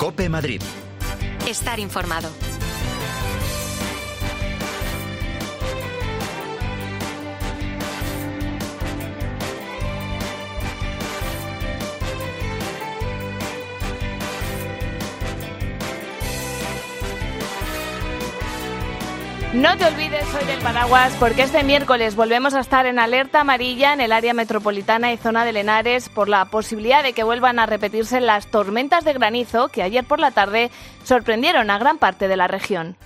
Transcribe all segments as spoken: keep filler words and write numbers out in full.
COPE Madrid. Estar informado. No te olvides hoy del paraguas, porque este miércoles volvemos a estar en alerta amarilla en el área metropolitana y zona de Henares por la posibilidad de que vuelvan a repetirse las tormentas de granizo que ayer por la tarde sorprendieron a gran parte de la región.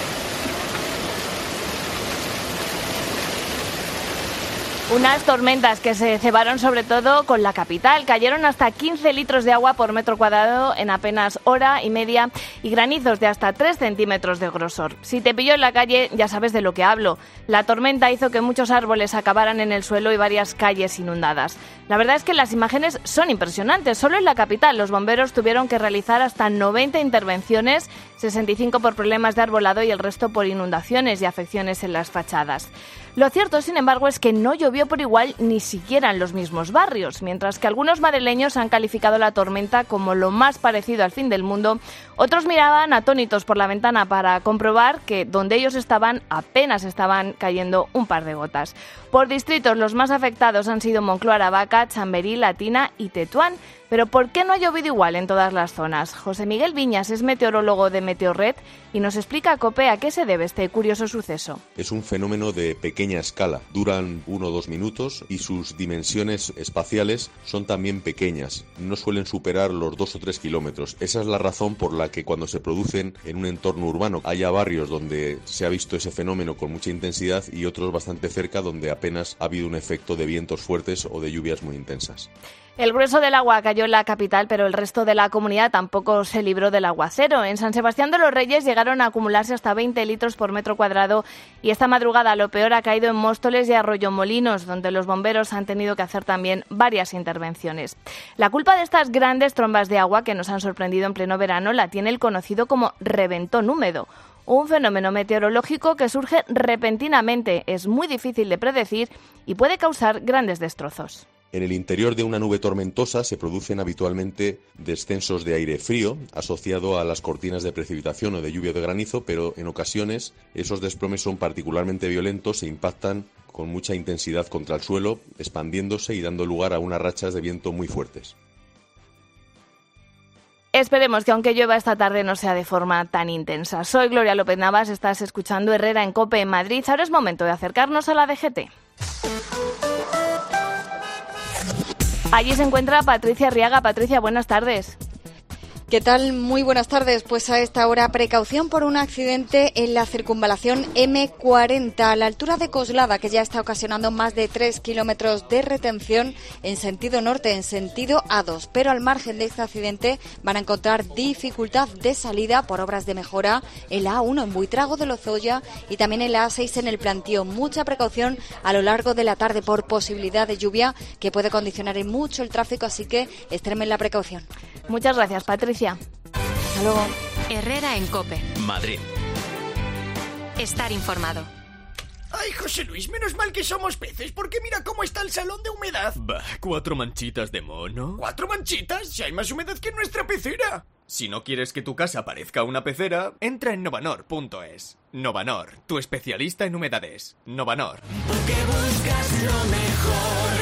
Unas tormentas que se cebaron sobre todo con la capital. Cayeron hasta quince litros de agua por metro cuadrado en apenas hora y media y granizos de hasta tres centímetros de grosor. Si te pilló en la calle, ya sabes de lo que hablo. La tormenta hizo que muchos árboles acabaran en el suelo y varias calles inundadas. La verdad es que las imágenes son impresionantes. Solo en la capital los bomberos tuvieron que realizar hasta noventa intervenciones, sesenta y cinco por problemas de arbolado y el resto por inundaciones y afecciones en las fachadas. Lo cierto, sin embargo, es que no llovió por igual ni siquiera en los mismos barrios. Mientras que algunos madrileños han calificado la tormenta como lo más parecido al fin del mundo, otros miraban atónitos por la ventana para comprobar que donde ellos estaban apenas estaban cayendo un par de gotas. Por distritos, los más afectados han sido Moncloa, Aravaca, Chamberí, Latina y Tetuán. Pero ¿por qué no ha llovido igual en todas las zonas? José Miguel Viñas es meteorólogo de Meteorred y nos explica a COPE a qué se debe este curioso suceso. Es un fenómeno de pequeña escala, duran uno o dos minutos y sus dimensiones espaciales son también pequeñas, no suelen superar los dos o tres kilómetros. Esa es la razón por la que cuando se producen en un entorno urbano haya barrios donde se ha visto ese fenómeno con mucha intensidad y otros bastante cerca donde apenas ha habido un efecto de vientos fuertes o de lluvias muy intensas. El grueso del agua cayó en la capital, pero el resto de la comunidad tampoco se libró del aguacero. En San Sebastián de los Reyes llegaron a acumularse hasta veinte litros por metro cuadrado y esta madrugada lo peor ha caído en Móstoles y Arroyomolinos, donde los bomberos han tenido que hacer también varias intervenciones. La culpa de estas grandes trombas de agua que nos han sorprendido en pleno verano la tiene el conocido como reventón húmedo. Un fenómeno meteorológico que surge repentinamente, es muy difícil de predecir y puede causar grandes destrozos. En el interior de una nube tormentosa se producen habitualmente descensos de aire frío asociado a las cortinas de precipitación o de lluvia de granizo, pero en ocasiones esos desplomes son particularmente violentos e impactan con mucha intensidad contra el suelo, expandiéndose y dando lugar a unas rachas de viento muy fuertes. Esperemos que aunque llueva esta tarde no sea de forma tan intensa. Soy Gloria López Navas, estás escuchando Herrera en COPE en Madrid. Ahora es momento de acercarnos a la D G T. Allí se encuentra Patricia Arriaga. Patricia, buenas tardes. ¿Qué tal? Muy buenas tardes. Pues a esta hora, precaución por un accidente en la circunvalación eme cuarenta, a la altura de Coslada, que ya está ocasionando más de tres kilómetros de retención en sentido norte, en sentido A dos. Pero al margen de este accidente van a encontrar dificultad de salida por obras de mejora en la A uno en Buitrago de Lozoya y también en la A seis en el Plantío. Mucha precaución a lo largo de la tarde por posibilidad de lluvia que puede condicionar en mucho el tráfico, así que extremen la precaución. Muchas gracias, Patricia. Hasta luego. Herrera en COPE. Madrid. Estar informado. Ay, José Luis, menos mal que somos peces, porque mira cómo está el salón de humedad. Bah, ¿cuatro manchitas de mono? ¿Cuatro manchitas? Si hay más humedad que en nuestra pecera. Si no quieres que tu casa parezca una pecera, entra en novanor punto es. Novanor, tu especialista en humedades. Novanor. Porque buscas lo mejor.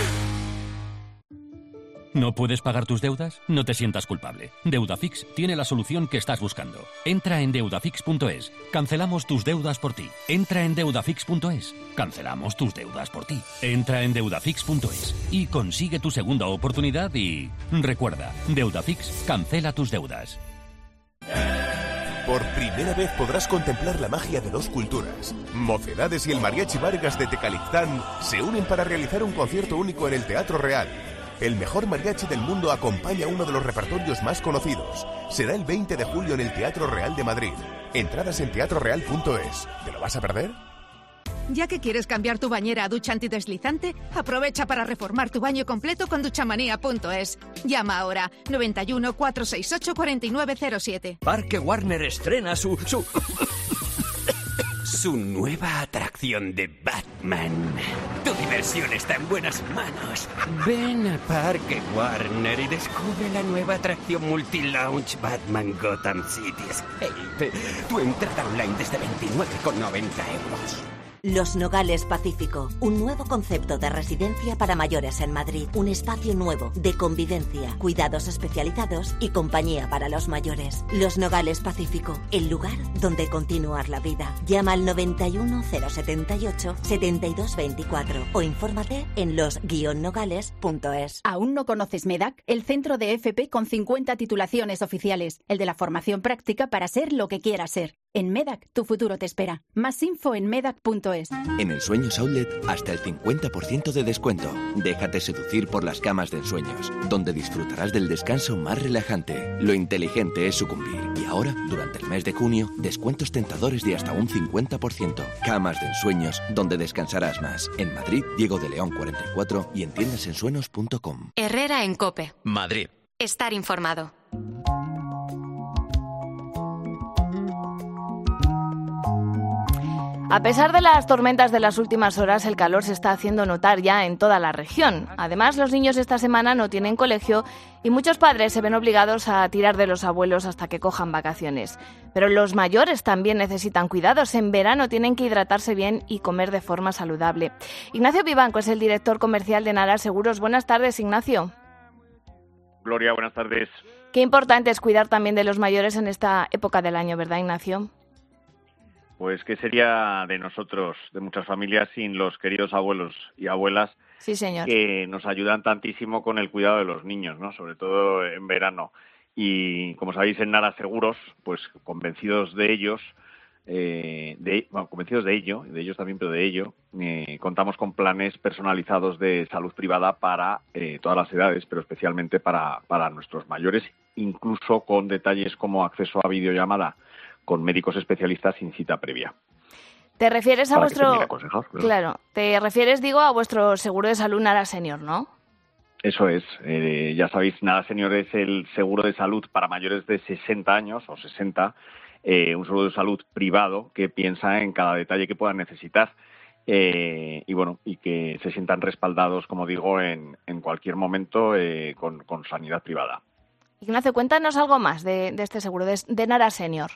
¿No puedes pagar tus deudas? No te sientas culpable. Deudafix tiene la solución que estás buscando. Entra en deudafix punto es. Cancelamos tus deudas por ti. Entra en deudafix punto es. Cancelamos tus deudas por ti. Entra en deudafix punto es y consigue tu segunda oportunidad y... Recuerda, Deudafix cancela tus deudas. Por primera vez podrás contemplar la magia de dos culturas. Mocedades y el Mariachi Vargas de Tecalistán se unen para realizar un concierto único en el Teatro Real. El mejor mariachi del mundo acompaña uno de los repertorios más conocidos. Será el veinte de julio en el Teatro Real de Madrid. Entradas en teatro real punto es. ¿Te lo vas a perder? Ya que quieres cambiar tu bañera a ducha antideslizante, aprovecha para reformar tu baño completo con duchamanía punto es. Llama ahora noventa y uno, cuatrocientos sesenta y ocho, cuarenta y nueve cero siete. Parque Warner estrena su... su... Su nueva atracción de Batman. Tu diversión está en buenas manos. Ven a Parque Warner y descubre la nueva atracción multi-launch Batman Gotham City Escape. Tu entrada online desde veintinueve con noventa euros. Los Nogales Pacífico, un nuevo concepto de residencia para mayores en Madrid. Un espacio nuevo de convivencia, cuidados especializados y compañía para los mayores. Los Nogales Pacífico, el lugar donde continuar la vida. Llama al noventa y uno, cero setenta y ocho, setenta y dos veinticuatro o infórmate en los guion nogales punto es. ¿Aún no conoces MEDAC? El centro de F P con cincuenta titulaciones oficiales. El de la formación práctica para ser lo que quieras ser. En MEDAC, tu futuro te espera. Más info en medac punto es. En Ensueños Outlet, hasta el cincuenta por ciento de descuento. Déjate seducir por las camas de ensueños, donde disfrutarás del descanso más relajante. Lo inteligente es sucumbir. Y ahora, durante el mes de junio, descuentos tentadores de hasta un cincuenta por ciento. Camas de ensueños, donde descansarás más. En Madrid, Diego de León cuarenta y cuatro y en tiendas ensueños punto com. Herrera en COPE. Madrid. Estar informado. A pesar de las tormentas de las últimas horas, el calor se está haciendo notar ya en toda la región. Además, los niños esta semana no tienen colegio y muchos padres se ven obligados a tirar de los abuelos hasta que cojan vacaciones. Pero los mayores también necesitan cuidados. En verano tienen que hidratarse bien y comer de forma saludable. Ignacio Vivanco es el director comercial de Nara Seguros. Buenas tardes, Ignacio. Gloria, buenas tardes. Qué importante es cuidar también de los mayores en esta época del año, ¿verdad, Ignacio? Pues qué sería de nosotros, de muchas familias, sin los queridos abuelos y abuelas, sí, señor, que nos ayudan tantísimo con el cuidado de los niños, ¿no? Sobre todo en verano. Y como sabéis, en Nara Seguros, pues convencidos de ellos, eh, de, bueno, convencidos de ello, de ellos también, pero de ello, eh, contamos con planes personalizados de salud privada para eh, todas las edades, pero especialmente para, para nuestros mayores, incluso con detalles como acceso a videollamada con médicos especialistas sin cita previa. ¿Te refieres a Para vuestro... Claro. claro, te refieres, digo, a vuestro seguro de salud Nara Senior, ¿no? Eso es. Eh, ya sabéis, Nara Senior es el seguro de salud para mayores de sesenta años o sesenta, eh, un seguro de salud privado que piensa en cada detalle que puedan necesitar eh, y bueno, y que se sientan respaldados, como digo, en, en cualquier momento eh, con, con sanidad privada. Ignacio, cuéntanos algo más de, de este seguro, de, de Nara Senior.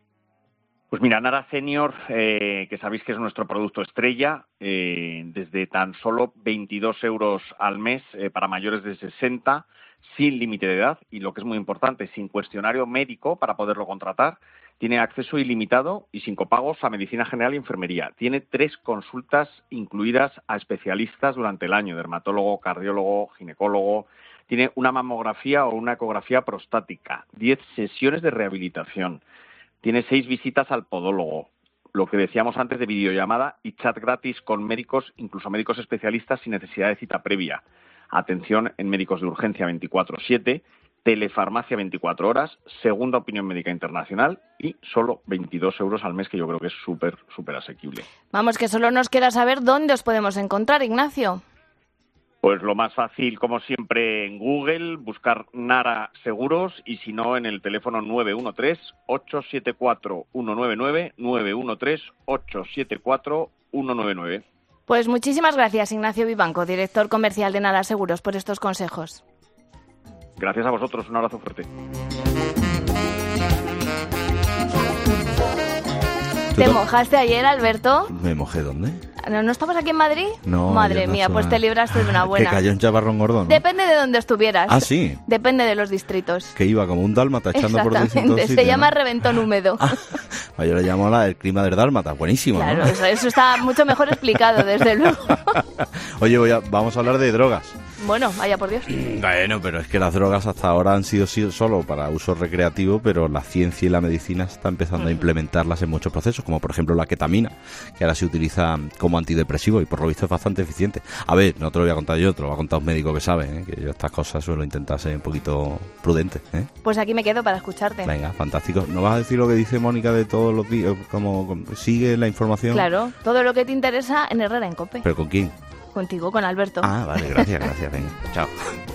Pues mira, Nara Senior, eh, que sabéis que es nuestro producto estrella, eh, desde tan solo veintidós euros al mes eh, para mayores de sesenta, sin límite de edad y, lo que es muy importante, sin cuestionario médico para poderlo contratar. Tiene acceso ilimitado y sin copagos a medicina general y enfermería. Tiene tres consultas incluidas a especialistas durante el año, dermatólogo, cardiólogo, ginecólogo. Tiene una mamografía o una ecografía prostática, diez sesiones de rehabilitación. Tiene seis visitas al podólogo, lo que decíamos antes de videollamada y chat gratis con médicos, incluso médicos especialistas sin necesidad de cita previa. Atención en médicos de urgencia veinticuatro siete, telefarmacia veinticuatro horas, segunda opinión médica internacional y solo veintidós euros al mes, que yo creo que es súper, súper asequible. Vamos, que solo nos queda saber dónde os podemos encontrar, Ignacio. Pues lo más fácil, como siempre, en Google, buscar Nara Seguros y si no, en el teléfono nueve uno tres, ocho siete cuatro, uno nueve nueve, nueve uno tres, ocho siete cuatro, uno nueve nueve. Pues muchísimas gracias, Ignacio Vivanco, director comercial de Nara Seguros, por estos consejos. Gracias a vosotros, un abrazo fuerte. ¿Te mojaste ayer, Alberto? ¿Me mojé dónde? ¿No, ¿No estabas aquí en Madrid? No. Madre mía, pues te libraste de una buena. Que cayó un chaparrón gordo, ¿no? Depende de dónde estuvieras. Ah, sí. Depende de los distritos. Que iba como un dálmata echando por distintos sitios. Se llama ¿no? reventón húmedo. Ah, yo le llamo la, el clima del dálmata, buenísimo. Claro, ¿no? eso, eso está mucho mejor explicado, desde luego. Oye, voy a, vamos a hablar de drogas. Bueno, vaya por Dios. Bueno, pero es que las drogas hasta ahora han sido solo para uso recreativo, pero la ciencia y la medicina están empezando mm. a implementarlas en muchos procesos, como por ejemplo la ketamina, que ahora se utiliza como antidepresivo y por lo visto es bastante eficiente. A ver, no te lo voy a contar yo, te lo va a contar un médico que sabe, ¿eh? Que yo estas cosas suelo intentar ser un poquito prudente, ¿eh? Pues aquí me quedo para escucharte. Venga, fantástico. ¿No vas a decir lo que dice Mónica de todos los días? ¿Cómo sigue la información? Claro, todo lo que te interesa en Herrera en COPE. ¿Pero con quién? Contigo, con Alberto. Ah, vale, gracias, gracias. Venga, chao.